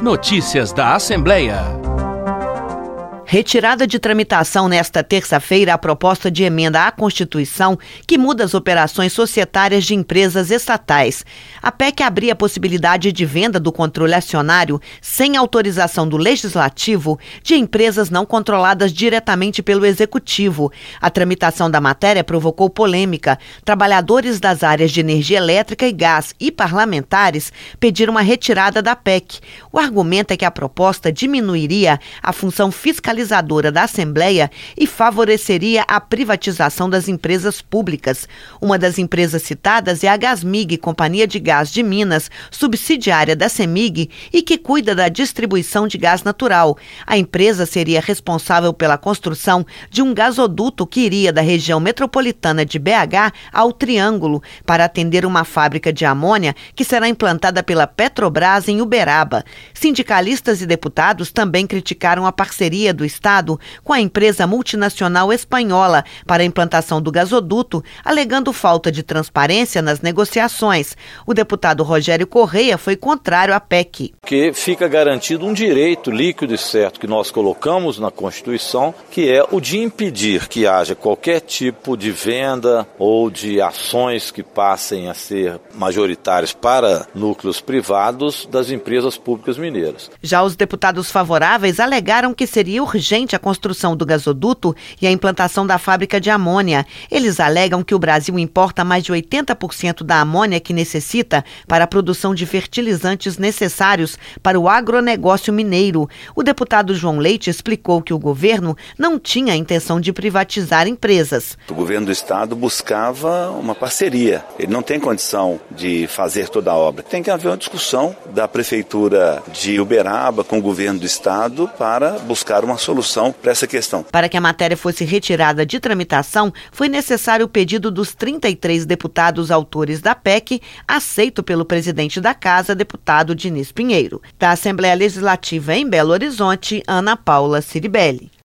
Notícias da Assembleia. Retirada de tramitação nesta terça-feira a proposta de emenda à Constituição que muda as operações societárias de empresas estatais. A PEC abria a possibilidade de venda do controle acionário sem autorização do Legislativo de empresas não controladas diretamente pelo Executivo. A tramitação da matéria provocou polêmica. Trabalhadores das áreas de energia elétrica e gás e parlamentares pediram a retirada da PEC. O argumento é que a proposta diminuiria a função fiscalizadora da Assembleia e favoreceria a privatização das empresas públicas. Uma das empresas citadas é a Gasmig, Companhia de Gás de Minas, subsidiária da CEMIG e que cuida da distribuição de gás natural. A empresa seria responsável pela construção de um gasoduto que iria da região metropolitana de BH ao Triângulo para atender uma fábrica de amônia que será implantada pela Petrobras em Uberaba. Sindicalistas e deputados também criticaram a parceria do Estado com a empresa multinacional espanhola para a implantação do gasoduto, alegando falta de transparência nas negociações. O deputado Rogério Correia foi contrário à PEC. Que fica garantido um direito líquido e certo que nós colocamos na Constituição, que é o de impedir que haja qualquer tipo de venda ou de ações que passem a ser majoritárias para núcleos privados das empresas públicas mineiras. Já os deputados favoráveis alegaram que seria urgente a construção do gasoduto e a implantação da fábrica de amônia. Eles alegam que o Brasil importa mais de 80% da amônia que necessita para a produção de fertilizantes necessários para o agronegócio mineiro. O deputado João Leite explicou que o governo não tinha a intenção de privatizar empresas. O governo do estado buscava uma parceria. Ele não tem condição de fazer toda a obra. Tem que haver uma discussão da prefeitura de Uberaba com o governo do estado para buscar uma solução para essa questão. Para que a matéria fosse retirada de tramitação, foi necessário o pedido dos 33 deputados autores da PEC, aceito pelo presidente da Casa, deputado Diniz Pinheiro. Da Assembleia Legislativa em Belo Horizonte, Ana Paula Ciribelli.